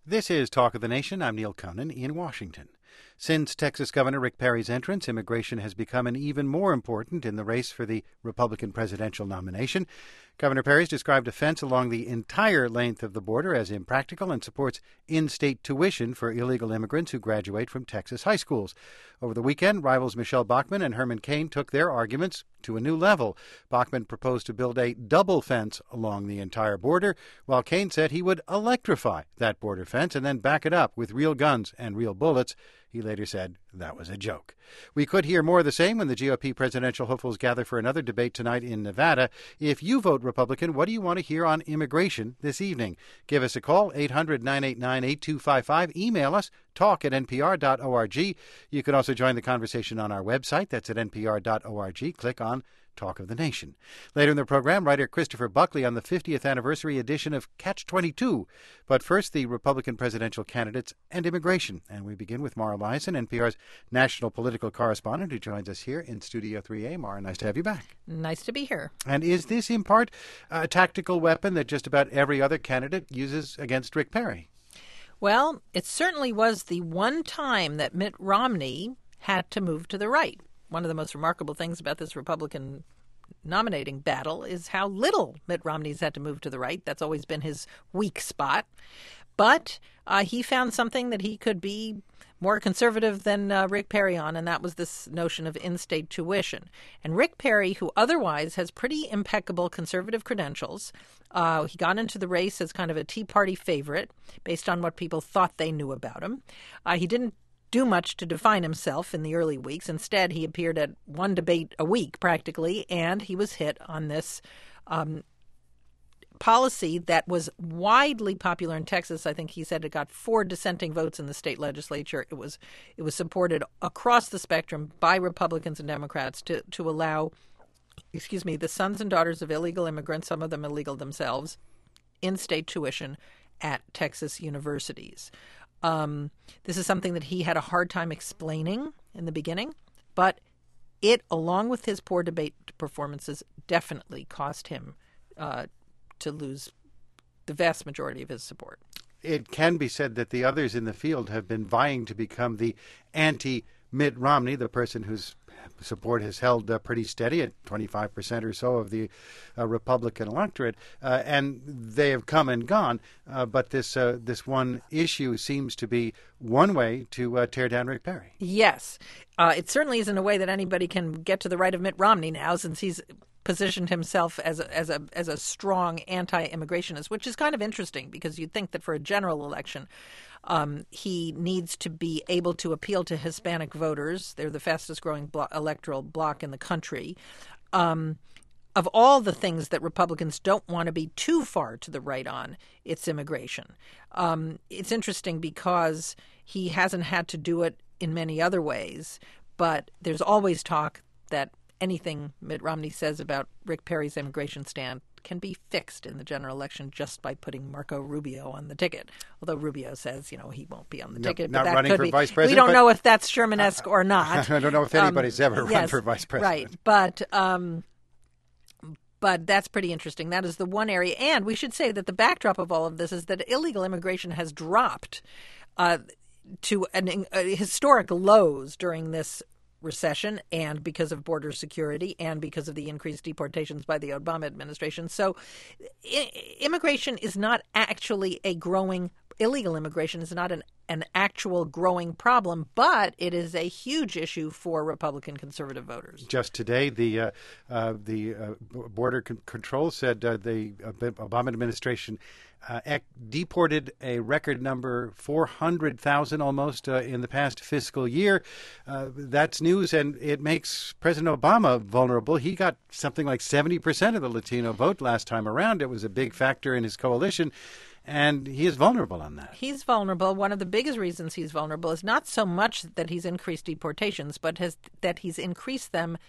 This is Talk of the Nation. I'm Neil Conan in Washington. Since Texas Governor Rick Perry's entrance, immigration has become even more important in the race for the Republican presidential nomination. Governor Perry's described a fence along the entire length of the border as impractical and supports in-state tuition for illegal immigrants who graduate from Texas high schools. Over the weekend, rivals Michelle Bachmann and Herman Cain took their arguments to a new level. Bachmann proposed to build a double fence along the entire border, while Cain said he would electrify that border fence and then back it up with real guns and real bullets. He later said that was a joke. We could hear more of the same when the GOP presidential hopefuls gather for another debate tonight in Nevada. If you vote Republican, what do you want to hear on immigration this evening? Give us a call, 800-989-8255. Email us, talk@npr.org. You can also join the conversation on our website. That's at npr.org. Click on Talk of the Nation. Later in the program, writer Christopher Buckley on the 50th anniversary edition of Catch-22. But first, the Republican presidential candidates and immigration. And we begin with Mara Liasson, NPR's national political correspondent, who joins us here in Studio 3A. Mara, nice to have you back. Nice to be here. And is this, in part, a tactical weapon that just about every other candidate uses against Rick Perry? Well, it certainly was the one time that Mitt Romney had to move to the right. One of the most remarkable things about this Republican nominating battle is how little Mitt Romney's had to move to the right. That's always been his weak spot. But he found something that he could be more conservative than Rick Perry on, and that was this notion of in-state tuition. And Rick Perry, who otherwise has pretty impeccable conservative credentials, he got into the race as kind of a Tea Party favorite based on what people thought they knew about him. He didn't do much to define himself in the early weeks. Instead, he appeared at one debate a week practically, and he was hit on this policy that was widely popular in Texas. I think he said it got 4 dissenting votes in the state legislature. It was supported across the spectrum by Republicans and Democrats to allow, the sons and daughters of illegal immigrants, some of them illegal themselves, in-state tuition at Texas universities. This is something that he had a hard time explaining in the beginning, but it, along with his poor debate performances, definitely cost him to lose the vast majority of his support. It can be said that the others in the field have been vying to become the anti-Mitt Romney, the person whose support has held pretty steady at 25% or so of the Republican electorate, and they have come and gone. But this one issue seems to be one way to tear down Rick Perry. Yes, it certainly isn't a way that anybody can get to the right of Mitt Romney now, since he's positioned himself as a strong anti-immigrationist, which is kind of interesting because you'd think that for a general election, he needs to be able to appeal to Hispanic voters. They're the fastest growing electoral bloc in the country. Of all the things that Republicans don't want to be too far to the right on, it's immigration. It's interesting because he hasn't had to do it in many other ways, but there's always talk that anything Mitt Romney says about Rick Perry's immigration stand can be fixed in the general election just by putting Marco Rubio on the ticket. Although Rubio says, he won't be on the ticket. Not but that running could for be. vice president. We don't know if that's Sherman-esque or not. I don't know if anybody's ever run for vice president. Right, but that's pretty interesting. That is the one area. And we should say that the backdrop of all of this is that illegal immigration has dropped to historic lows during this recession, and because of border security and because of the increased deportations by the Obama administration. So immigration is not actually illegal immigration is not an actual growing problem, but it is a huge issue for Republican conservative voters. Just today, the Border Control said the Obama administration deported a record number, 400,000 almost, in the past fiscal year. That's news, and it makes President Obama vulnerable. He got something like 70% of the Latino vote last time around. It was a big factor in his coalition, and he is vulnerable on that. He's vulnerable. One of the biggest reasons he's vulnerable is not so much that he's increased deportations, but that he's increased them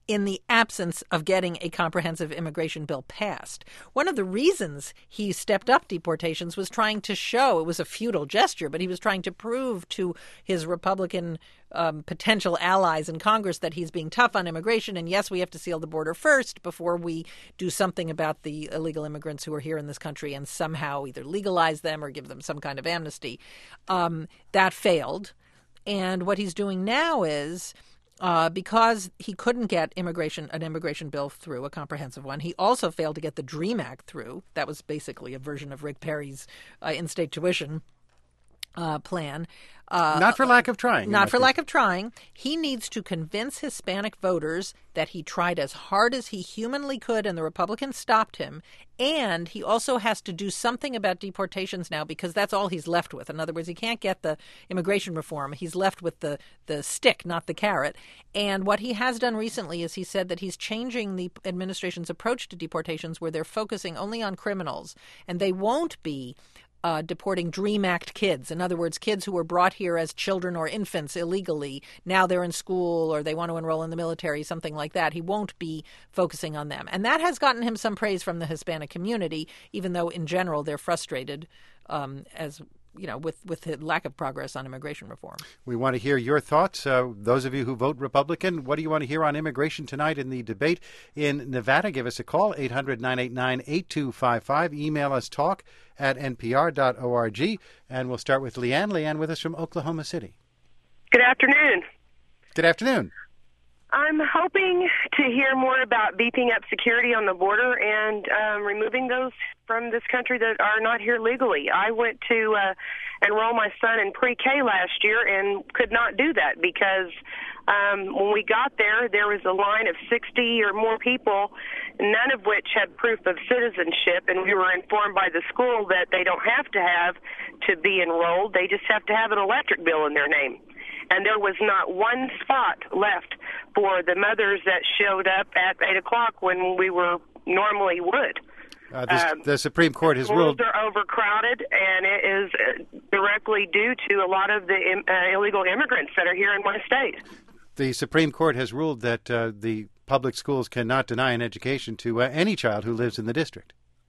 in the absence of getting a comprehensive immigration bill passed. One of the reasons he stepped up deportations was trying to show, it was a futile gesture, but he was trying to prove to his Republican potential allies in Congress that he's being tough on immigration. And yes, we have to seal the border first before we do something about the illegal immigrants who are here in this country and somehow either legalize them or give them some kind of amnesty. That failed. And what he's doing now is, because he couldn't get an immigration bill through, a comprehensive one, he also failed to get the DREAM Act through. That was basically a version of Rick Perry's in-state tuition plan. Not for lack of trying. Not for lack of trying. He needs to convince Hispanic voters that he tried as hard as he humanly could and the Republicans stopped him. And he also has to do something about deportations now because that's all he's left with. In other words, he can't get the immigration reform. He's left with the stick, not the carrot. And what he has done recently is he said that he's changing the administration's approach to deportations where they're focusing only on criminals. And they won't be deporting DREAM Act kids. In other words, kids who were brought here as children or infants illegally. Now they're in school or they want to enroll in the military, something like that. He won't be focusing on them. And that has gotten him some praise from the Hispanic community, even though in general they're frustrated with the lack of progress on immigration reform. We want to hear your thoughts. Those of you who vote Republican, what do you want to hear on immigration tonight in the debate in Nevada? Give us a call, 800-989-8255. Email us talk@npr.org. And we'll start with Leanne. Leanne with us from Oklahoma City. Good afternoon. Good afternoon. I'm hoping to hear more about beefing up security on the border and removing those from this country that are not here legally. I went to enroll my son in pre-K last year and could not do that because when we got there, there was a line of 60 or more people, none of which had proof of citizenship, and we were informed by the school that they don't have to be enrolled. They just have to have an electric bill in their name. And there was not one spot left for the mothers that showed up at 8 o'clock when we normally would. The Supreme Court has ruled... Schools are overcrowded, and it is directly due to a lot of the illegal immigrants that are here in my state. The Supreme Court has ruled that the public schools cannot deny an education to any child who lives in the district.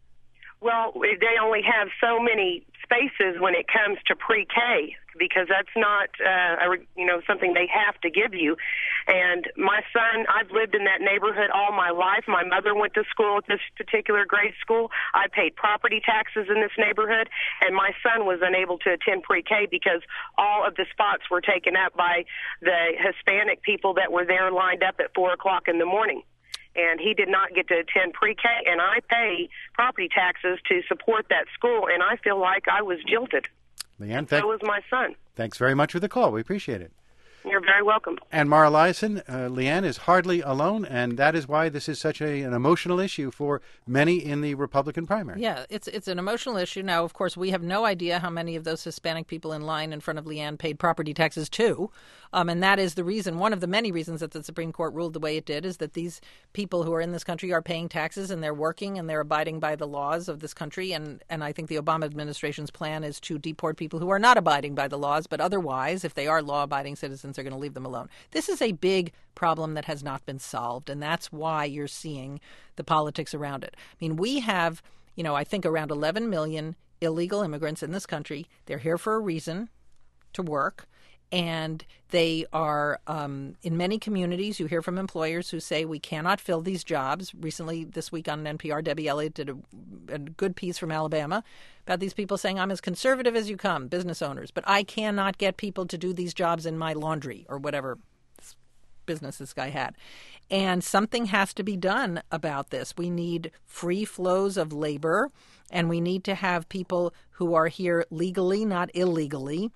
Well, they only have so many spaces when it comes to pre-K because that's not, something they have to give you. And my son, I've lived in that neighborhood all my life. My mother went to school at this particular grade school. I paid property taxes in this neighborhood, and my son was unable to attend pre-K because all of the spots were taken up by the Hispanic people that were there lined up at 4 o'clock in the morning. And he did not get to attend pre-K, and I pay property taxes to support that school, and I feel like I was jilted. Leanne, so was my son. Thanks very much for the call. We appreciate it. You're very welcome. And Mara Liasson, Leanne is hardly alone, and that is why this is such an emotional issue for many in the Republican primary. Yeah, it's an emotional issue. Now, of course, we have no idea how many of those Hispanic people in line in front of Leanne paid property taxes too. And that is the reason, one of the many reasons that the Supreme Court ruled the way it did, is that these people who are in this country are paying taxes and they're working and they're abiding by the laws of this country. And I think the Obama administration's plan is to deport people who are not abiding by the laws, but otherwise, if they are law-abiding citizens, they're going to leave them alone. This is a big problem that has not been solved, and that's why you're seeing the politics around it. I mean, we have, I think around 11 million illegal immigrants in this country. They're here for a reason, to work. And they are, in many communities, you hear from employers who say we cannot fill these jobs. Recently, this week on NPR, Debbie Elliott did a good piece from Alabama about these people saying, I'm as conservative as you come, business owners, but I cannot get people to do these jobs in my laundry or whatever business this guy had. And something has to be done about this. We need free flows of labor, and we need to have people who are here legally, not illegally.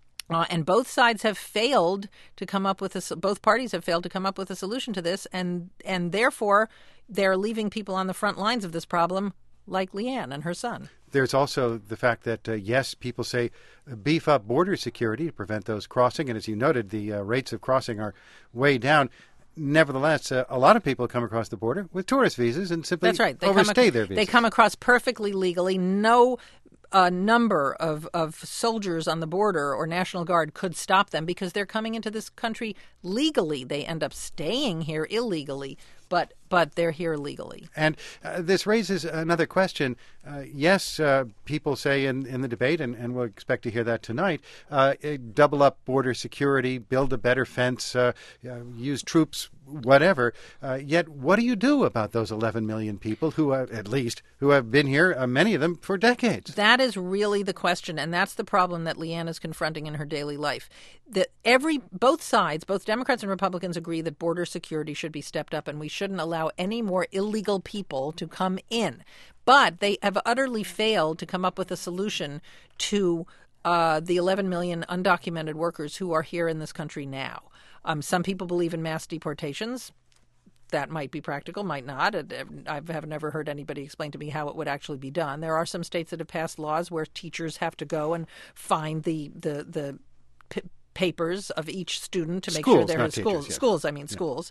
And both sides have failed to come up with both parties have failed to come up with a solution to this, and therefore they're leaving people on the front lines of this problem, like Leanne and her son. There's also the fact that, yes, people say beef up border security to prevent those crossing, and as you noted, the rates of crossing are way down. Nevertheless, a lot of people come across the border with tourist visas and simply That's right. overstay their visas. They come across perfectly legally. No a number of soldiers on the border or National Guard could stop them because they're coming into this country legally. They end up staying here illegally, but they're here legally. And this raises another question. Yes, people say in the debate, and we'll expect to hear that tonight, double up border security, build a better fence, use troops, whatever. Yet what do you do about those 11 million people who have been here, many of them, for decades? That is really the question, and that's the problem that Leanne is confronting in her daily life. That both sides, both Democrats and Republicans, agree that border security should be stepped up, and we shouldn't allow any more illegal people to come in. But they have utterly failed to come up with a solution to the 11 million undocumented workers who are here in this country now. Some people believe in mass deportations. That might be practical, might not. I have never heard anybody explain to me how it would actually be done. There are some states that have passed laws where teachers have to go and find the papers of each student to make sure they're in schools. Yes. Schools.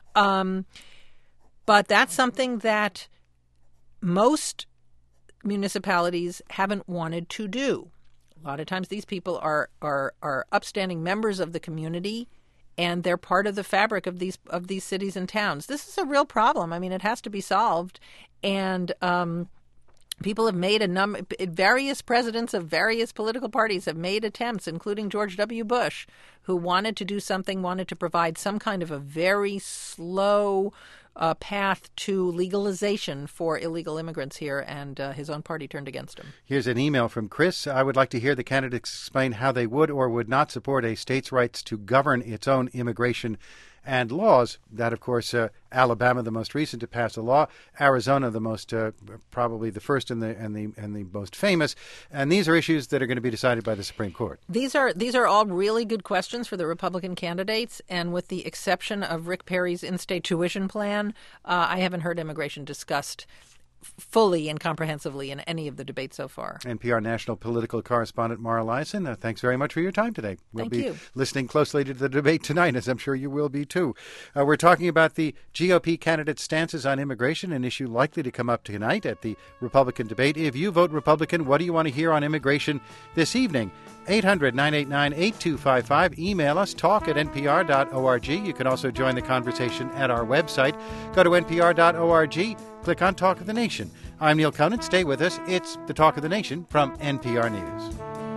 But that's something that most municipalities haven't wanted to do. A lot of times these people are upstanding members of the community, and they're part of the fabric of these cities and towns. This is a real problem. I mean, it has to be solved. And people have made various presidents of various political parties have made attempts, including George W. Bush, who wanted to do something, wanted to provide some kind of a very slow path to legalization for illegal immigrants here, and his own party turned against him. Here's an email from Chris. I would like to hear the candidates explain how they would or would not support a state's rights to govern its own immigration and laws. That, of course, Alabama, the most recent to pass a law. Arizona, the most probably the first and the most famous. And these are issues that are going to be decided by the Supreme Court. These are all really good questions for the Republican candidates. And with the exception of Rick Perry's in-state tuition plan, I haven't heard immigration discussed fully and comprehensively in any of the debates so far. NPR national political correspondent Mara Liasson, thanks very much for your time today. We'll be listening closely to the debate tonight, as I'm sure you will be too. We're talking about the GOP candidates' stances on immigration, an issue likely to come up tonight at the Republican debate. If you vote Republican, what do you want to hear on immigration this evening? 800-989-8255. Email us, talk@npr.org. You can also join the conversation at our website. Go to npr.org. Click on Talk of the Nation. I'm Neil Conan. Stay with us. It's the Talk of the Nation from NPR News.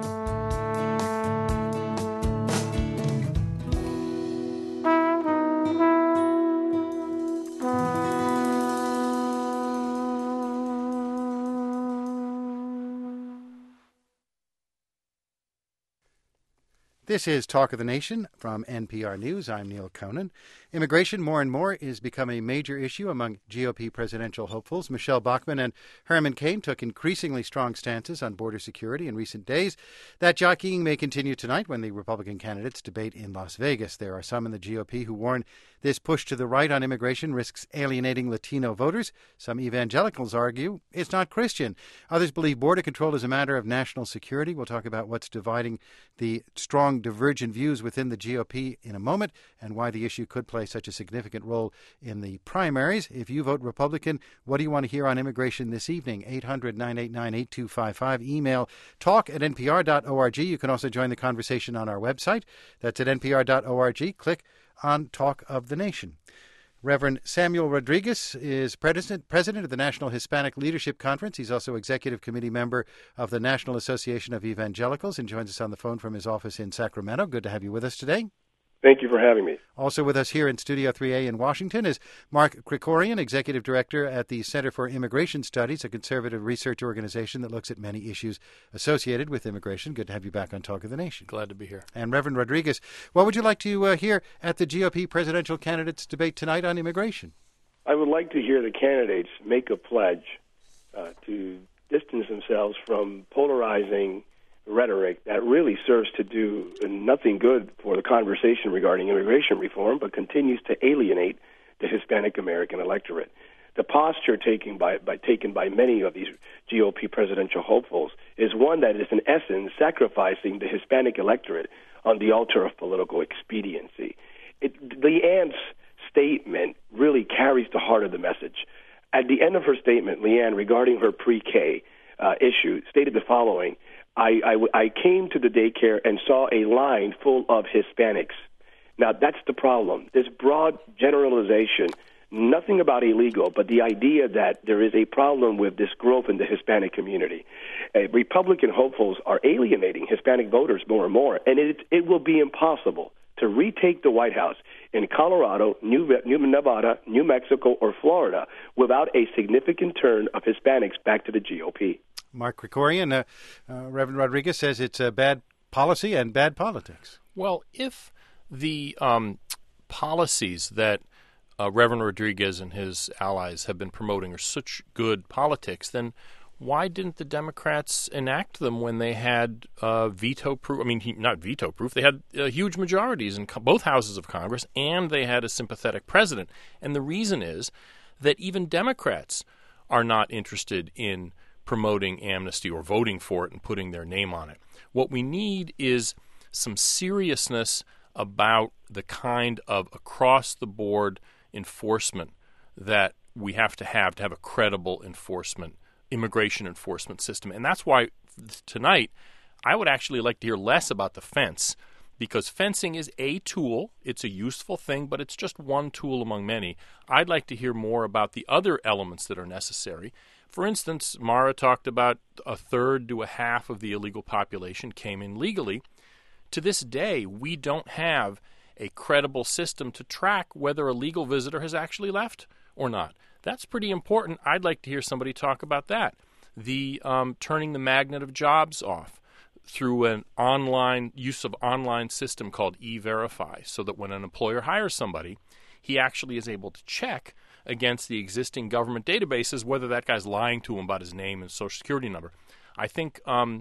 This is Talk of the Nation from NPR News. I'm Neil Conan. Immigration, more and more, is becoming a major issue among GOP presidential hopefuls. Michelle Bachmann and Herman Cain took increasingly strong stances on border security in recent days. That jockeying may continue tonight when the Republican candidates debate in Las Vegas. There are some in the GOP who warn this push to the right on immigration risks alienating Latino voters. Some evangelicals argue it's not Christian. Others believe border control is a matter of national security. We'll talk about what's dividing the strong divergent views within the GOP in a moment and why the issue could play such a significant role in the primaries. If you vote Republican, what do you want to hear on immigration this evening? 800-989-8255. Email talk@npr.org. You can also join the conversation on our website. That's at npr.org. Click on Talk of the Nation. Reverend Samuel Rodriguez is president of the National Hispanic Leadership Conference. He's also executive committee member of the National Association of Evangelicals and joins us on the phone from his office in Sacramento. Good to have you with us today. Thank you for having me. Also with us here in Studio 3A in Washington is Mark Krikorian, Executive Director at the Center for Immigration Studies, a conservative research organization that looks at many issues associated with immigration. Good to have you back on Talk of the Nation. Glad to be here. And Reverend Rodriguez, what would you like to hear at the GOP presidential candidates debate tonight on immigration? I would like to hear the candidates make a pledge to distance themselves from polarizing rhetoric that really serves to do nothing good for the conversation regarding immigration reform, but continues to alienate the Hispanic American electorate. The posture taken by many of these GOP presidential hopefuls is one that is, in essence, sacrificing the Hispanic electorate on the altar of political expediency. Leanne's statement really carries the heart of the message. At the end of her statement, Leanne, regarding her pre-K, issue, stated the following: I came to the daycare and saw a line full of Hispanics. Now, that's the problem. This broad generalization, nothing about illegal, but the idea that there is a problem with this growth in the Hispanic community. Republican hopefuls are alienating Hispanic voters more and more, and it will be impossible to retake the White House in Colorado, Nevada, New Mexico, or Florida without a significant turn of Hispanics back to the GOP. Mark Krikorian, Reverend Rodriguez says it's a bad policy and bad politics. Well, if the policies that Reverend Rodriguez and his allies have been promoting are such good politics, then why didn't the Democrats enact them when they had veto-proof? I mean, not veto-proof. They had huge majorities in both houses of Congress, and they had a sympathetic president. And the reason is that even Democrats are not interested in promoting amnesty or voting for it and putting their name on it. What we need is some seriousness about the kind of across-the-board enforcement that we have to have a credible immigration enforcement system. And that's why tonight I would actually like to hear less about the fence, because fencing is a tool. It's a useful thing, but it's just one tool among many. I'd like to hear more about the other elements that are necessary. For instance, Mara talked about a third to a half of the illegal population came in legally. To this day, we don't have a credible system to track whether a legal visitor has actually left or not. That's pretty important. I'd like to hear somebody talk about that. The turning the magnet of jobs off through an use of online system called E-Verify, so that when an employer hires somebody, he actually is able to check against the existing government databases whether that guy's lying to him about his name and social security number. I think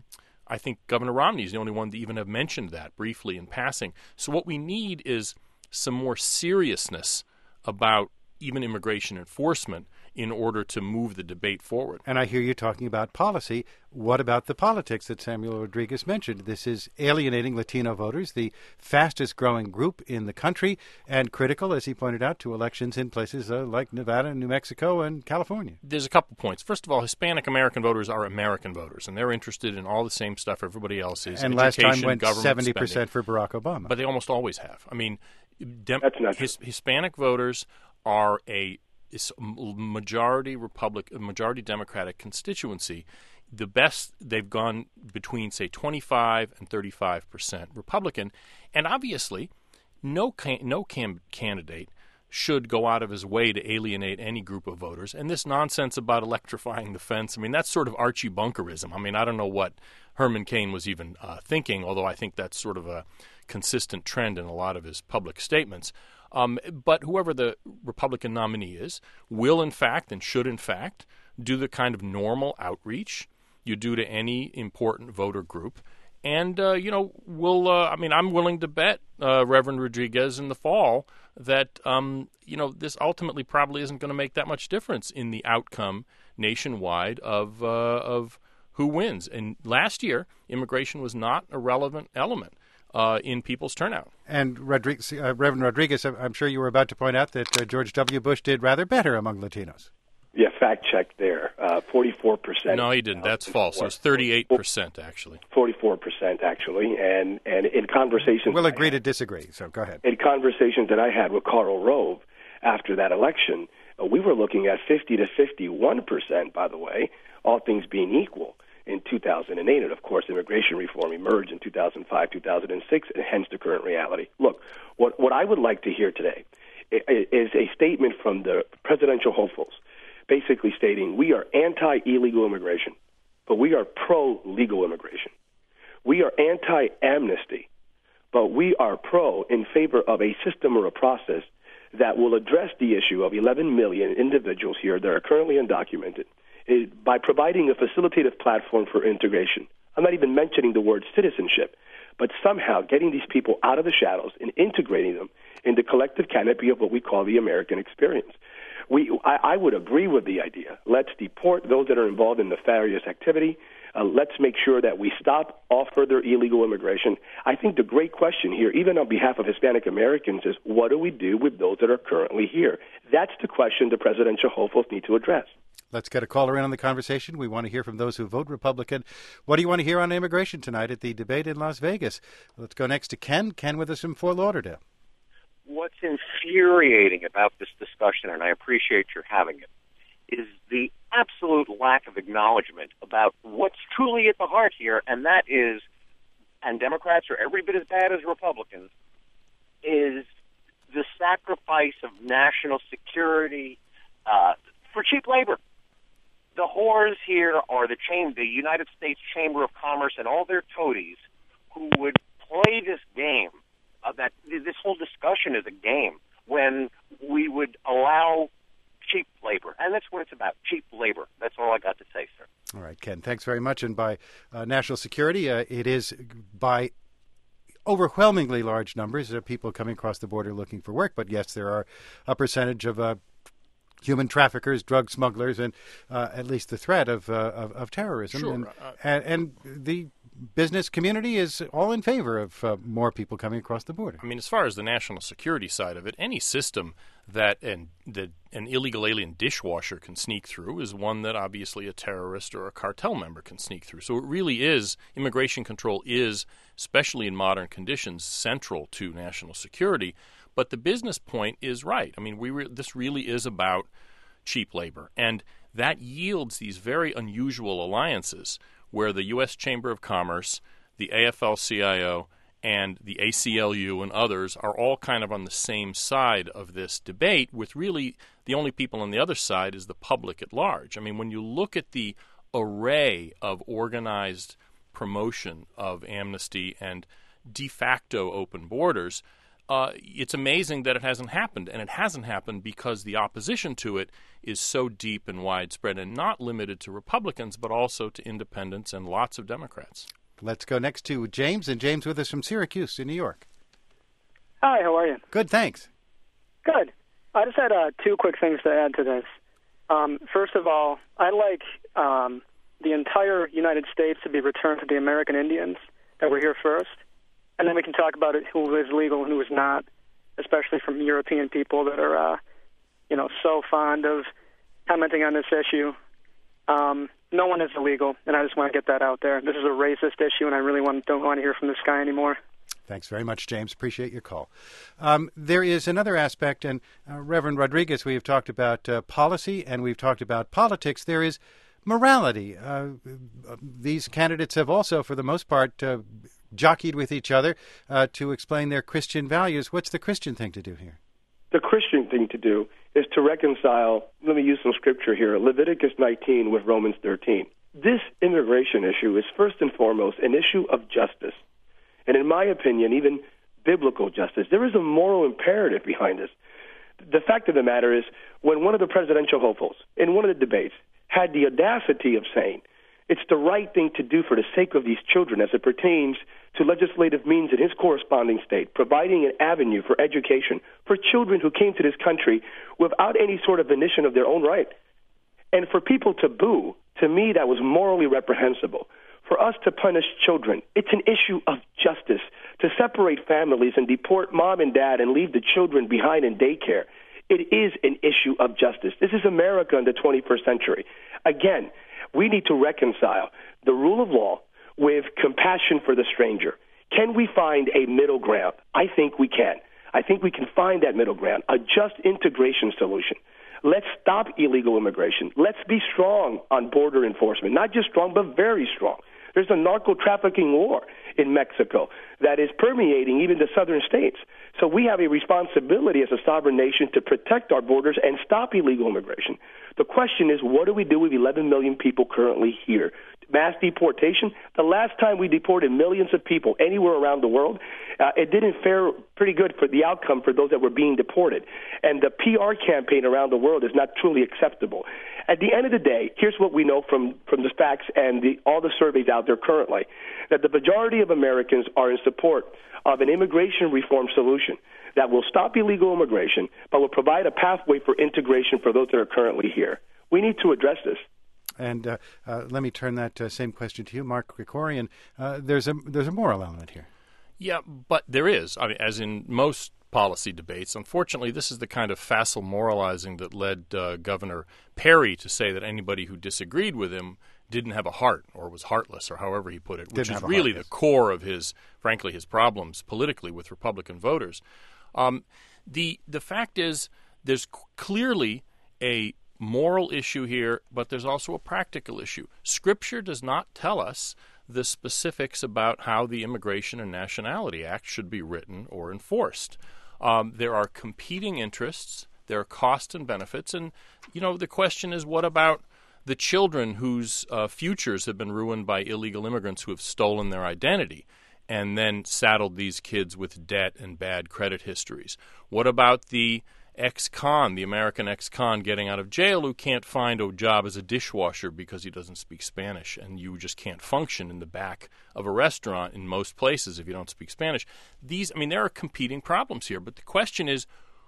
Governor Romney is the only one to even have mentioned that briefly in passing. So what we need is some more seriousness about even immigration enforcement in order to move the debate forward. And I hear you talking about policy. What about the politics that Samuel Rodriguez mentioned? This is alienating Latino voters, the fastest growing group in the country, and critical, as he pointed out, to elections in places like Nevada, New Mexico, and California. There's a couple points. First of all, Hispanic American voters are American voters, and they're interested in all the same stuff everybody else is. And last time went 70% for Barack Obama. But they almost always have. I mean, That's not true. Hispanic voters are a majority Democratic constituency. The best, they've gone between, say, 25 and 35% Republican. And obviously, no candidate should go out of his way to alienate any group of voters. And this nonsense about electrifying the fence, I mean, that's sort of Archie Bunkerism. I mean, I don't know what Herman Cain was even thinking, although I think that's sort of a consistent trend in a lot of his public statements. But whoever the Republican nominee is will, in fact, and should, in fact, do the kind of normal outreach you do to any important voter group. And, I'm willing to bet Reverend Rodriguez in the fall that, this ultimately probably isn't going to make that much difference in the outcome nationwide of who wins. And last year, immigration was not a relevant element in people's turnout. And Reverend Rodriguez, I'm sure you were about to point out that George W. Bush did rather better among Latinos. Yeah, fact check there. 44%. No, he didn't. That's false. It was 38%, actually. 44%, actually. And in conversations... We'll agree to disagree, so go ahead. In conversations that I had with Karl Rove after that election, we were looking at 50 to 51%, by the way, all things being equal, in 2008. And, of course, immigration reform emerged in 2005, 2006, and hence the current reality. Look, what I would like to hear today is a statement from the presidential hopefuls, basically stating we are anti-illegal immigration, but we are pro-legal immigration. We are anti-amnesty, but we are in favor of a system or a process that will address the issue of 11 million individuals here that are currently undocumented by providing a facilitative platform for integration. I'm not even mentioning the word citizenship, but somehow getting these people out of the shadows and integrating them in the collective canopy of what we call the American experience. I would agree with the idea. Let's deport those that are involved in nefarious activity. Let's make sure that we stop all further illegal immigration. I think the great question here, even on behalf of Hispanic Americans, is what do we do with those that are currently here? That's the question the presidential hopefuls need to address. Let's get a caller in on the conversation. We want to hear from those who vote Republican. What do you want to hear on immigration tonight at the debate in Las Vegas? Let's go next to Ken. Ken with us from Fort Lauderdale. What's infuriating about this discussion, and I appreciate your having it, is the absolute lack of acknowledgement about what's truly at the heart here, and that is, and Democrats are every bit as bad as Republicans, is the sacrifice of national security for cheap labor. The whores here are the United States Chamber of Commerce and all their toadies who would play this game. That this whole discussion is a game when we would allow cheap labor, and that's what it's about, cheap labor. That's all I got to say, sir. All right, Ken, thanks very much. And by national security, it is by overwhelmingly large numbers of people coming across the border looking for work. But yes, there are a percentage of human traffickers, drug smugglers, and at least the threat of terrorism. Sure. And the business community is all in favor of more people coming across the border. I mean, as far as the national security side of it, any system that an illegal alien dishwasher can sneak through is one that obviously a terrorist or a cartel member can sneak through. So it really is, immigration control is, especially in modern conditions, central to national security. But the business point is right. I mean, this really is about cheap labor. And that yields these very unusual alliances where the U.S. Chamber of Commerce, the AFL-CIO, and the ACLU and others are all kind of on the same side of this debate, with really the only people on the other side is the public at large. I mean, when you look at the array of organized promotion of amnesty and de facto open borders, it's amazing that it hasn't happened. And it hasn't happened because the opposition to it is so deep and widespread, and not limited to Republicans, but also to independents and lots of Democrats. Let's go next to James, and James with us from Syracuse in New York. Hi, how are you? Good, thanks. Good. I just had two quick things to add to this. First of all, I'd like the entire United States to be returned to the American Indians that were here first, and then we can talk about it, who is legal and who is not, especially from European people that are, so fond of commenting on this issue. No one is illegal, and I just want to get that out there. This is a racist issue, and I really don't want to hear from this guy anymore. Thanks very much, James. Appreciate your call. There is another aspect, and Reverend Rodriguez, we have talked about policy and we've talked about politics. There is morality. These candidates have also, for the most part, jockeyed with each other to explain their Christian values. What's the Christian thing to do here? The Christian thing to do is to reconcile, let me use some scripture here, Leviticus 19 with Romans 13. This immigration issue is first and foremost an issue of justice. And in my opinion, even biblical justice. There is a moral imperative behind this. The fact of the matter is, when one of the presidential hopefuls in one of the debates had the audacity of saying, it's the right thing to do for the sake of these children as it pertains to legislative means in his corresponding state, providing an avenue for education for children who came to this country without any sort of volition of their own right. And for people to boo, to me, that was morally reprehensible. For us to punish children, it's an issue of justice. To separate families and deport mom and dad and leave the children behind in daycare, it is an issue of justice. This is America in the 21st century. Again, we need to reconcile the rule of law with compassion for the stranger. Can we find a middle ground? I think we can. I think we can find that middle ground, a just integration solution. Let's stop illegal immigration. Let's be strong on border enforcement, not just strong, but very strong. There's a narco-trafficking war in Mexico that is permeating even the southern states. So we have a responsibility as a sovereign nation to protect our borders and stop illegal immigration. The question is, what do we do with 11 million people currently here? Mass deportation? The last time we deported millions of people anywhere around the world, it didn't fare pretty good for the outcome for those that were being deported. And the PR campaign around the world is not truly acceptable. At the end of the day, here's what we know from the facts and all the surveys out there currently, that the majority of Americans are in support of an immigration reform solution that will stop illegal immigration, but will provide a pathway for integration for those that are currently here. We need to address this. And let me turn that same question to you, Mark Krikorian. There's a moral element here. Yeah, but there is. I mean, as in most policy debates, unfortunately, this is the kind of facile moralizing that led Governor Perry to say that anybody who disagreed with him didn't have a heart or was heartless, or however he put it, which is really the core of his problems politically with Republican voters. The fact is, there's clearly a moral issue here, but there's also a practical issue. Scripture does not tell us the specifics about how the Immigration and Nationality Act should be written or enforced. There are competing interests, there are costs and benefits, and, the question is, what about the children whose futures have been ruined by illegal immigrants who have stolen their identity and then saddled these kids with debt and bad credit histories? What about the ex-con, the American ex-con getting out of jail who can't find a job as a dishwasher because he doesn't speak Spanish, and you just can't function in the back of a restaurant in most places if you don't speak Spanish? There are competing problems here, but the question is,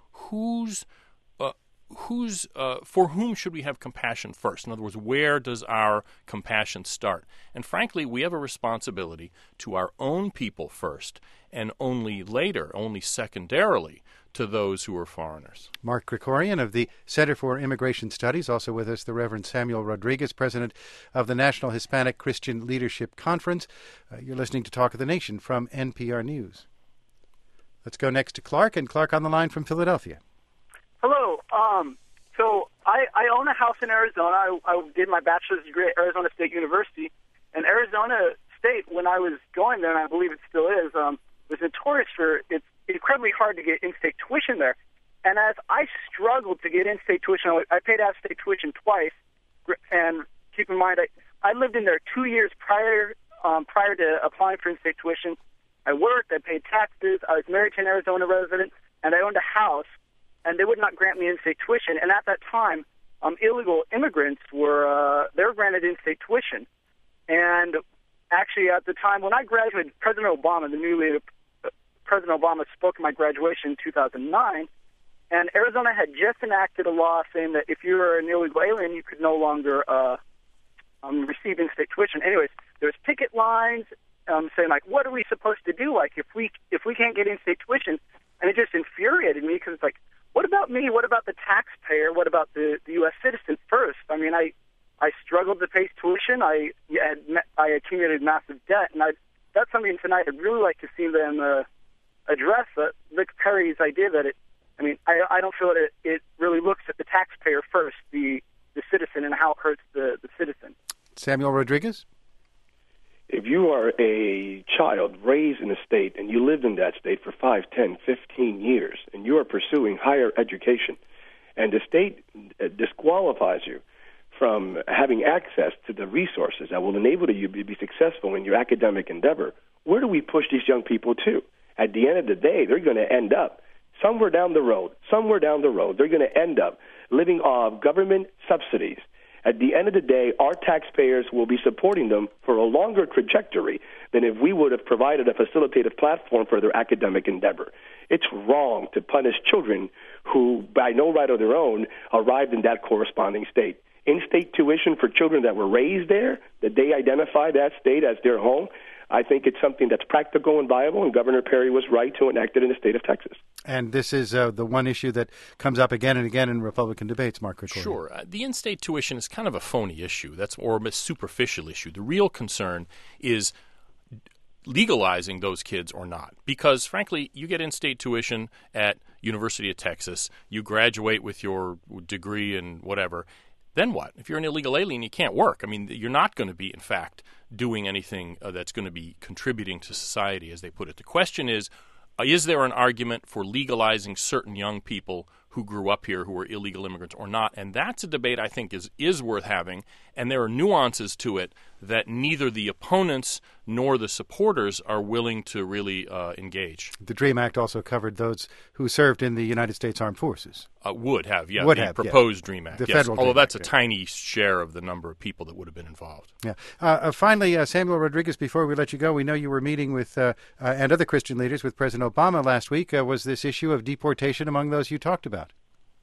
for whom should we have compassion first? In other words, where does our compassion start? And frankly, we have a responsibility to our own people first, and only secondarily, to those who are foreigners. Mark Krikorian of the Center for Immigration Studies, also with us the Reverend Samuel Rodriguez, president of the National Hispanic Christian Leadership Conference. You're listening to Talk of the Nation from NPR News. Let's go next to Clark, and Clark on the line from Philadelphia. Hello. So I own a house in Arizona. I did my bachelor's degree at Arizona State University. And Arizona State, when I was going there, and I believe it still is, was notorious for it's incredibly hard to get in-state tuition there. And as I struggled to get in-state tuition, I paid out-of-state tuition twice. And keep in mind, I lived in there 2 years prior to applying for in-state tuition. I worked, I paid taxes, I was married to an Arizona resident, and I owned a house. And they would not grant me in-state tuition. And at that time, illegal immigrants they were granted in-state tuition. And actually, at the time when I graduated, President Obama spoke at my graduation in 2009, and Arizona had just enacted a law saying that if you were an illegal alien, you could no longer receive in-state tuition. Anyways, there was picket lines saying, like, what are we supposed to do? Like, if we can't get in-state tuition, and it just infuriated me because it's like, what about me? What about the taxpayer? What about the U.S. citizen first? I mean, I struggled to pay tuition. I accumulated massive debt, and that's something tonight I'd really like to see them address. Rick Perry's idea that I don't feel that it really looks at the taxpayer first, the citizen, and how it hurts the citizen. Samuel Rodriguez? If you are a child raised in a state and you lived in that state for 5, 10, 15 years, and you are pursuing higher education, and the state disqualifies you from having access to the resources that will enable you to be successful in your academic endeavor, where do we push these young people to? At the end of the day, they're going to end up somewhere down the road. They're going to end up living off government subsidies. At the end of the day, our taxpayers will be supporting them for a longer trajectory than if we would have provided a facilitative platform for their academic endeavor. It's wrong to punish children who, by no right of their own, arrived in that corresponding state. In-state tuition for children that were raised there, that they identify that state as their home, I think it's something that's practical and viable, and Governor Perry was right to enact it in the state of Texas. And this is the one issue that comes up again and again in Republican debates, Mark Krikorian. Sure. The in-state tuition is kind of a phony issue, or a superficial issue. The real concern is legalizing those kids or not. Because, frankly, you get in-state tuition at University of Texas, you graduate with your degree and whatever, then what? If you're an illegal alien, you can't work. I mean, you're not going to be, in fact, doing anything that's going to be contributing to society, as they put it. The question is there an argument for legalizing certain young people who grew up here who were illegal immigrants or not? And that's a debate I think is worth having, and there are nuances to it that neither the opponents nor the supporters are willing to really engage. The DREAM Act also covered those who served in the United States Armed Forces. Would have, yeah. Would the have, proposed yeah. DREAM Act, the yes. federal Although DREAM that's Act, a tiny share of the number of people that would have been involved. Yeah. Finally, Samuel Rodriguez, before we let you go, we know you were meeting with and other Christian leaders with President Obama last week. Was this issue of deportation among those you talked about?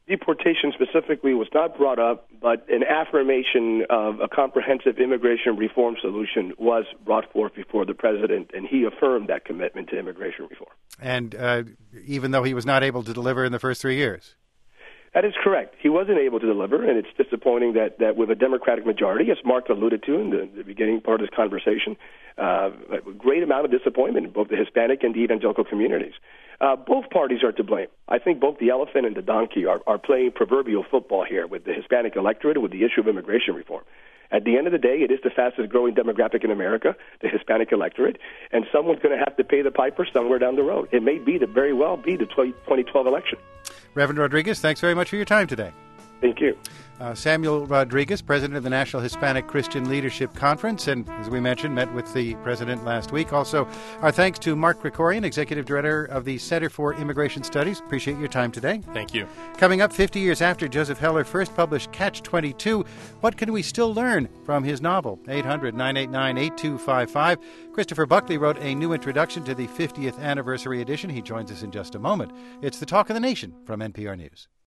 deportation specifically was not brought up, but an affirmation of a comprehensive immigration reform solution was brought forth before the president, and he affirmed that commitment to immigration reform. And even though he was not able to deliver in the first 3 years? That is correct. He wasn't able to deliver, and it's disappointing that with a Democratic majority, as Mark alluded to in the beginning part of this conversation, a great amount of disappointment in both the Hispanic and the evangelical communities. Both parties are to blame. I think both the elephant and the donkey are playing proverbial football here with the Hispanic electorate and with the issue of immigration reform. At the end of the day, it is the fastest growing demographic in America, the Hispanic electorate, and someone's going to have to pay the piper somewhere down the road. It may very well be the 2012 election. Reverend Rodriguez, thanks very much for your time today. Thank you. Samuel Rodriguez, president of the National Hispanic Christian Leadership Conference, and as we mentioned, met with the president last week. Also, our thanks to Mark Krikorian, executive director of the Center for Immigration Studies. Appreciate your time today. Thank you. Coming up, 50 years after Joseph Heller first published Catch-22, what can we still learn from his novel? 800-989-8255. Christopher Buckley wrote a new introduction to the 50th anniversary edition. He joins us in just a moment. It's the Talk of the Nation from NPR News.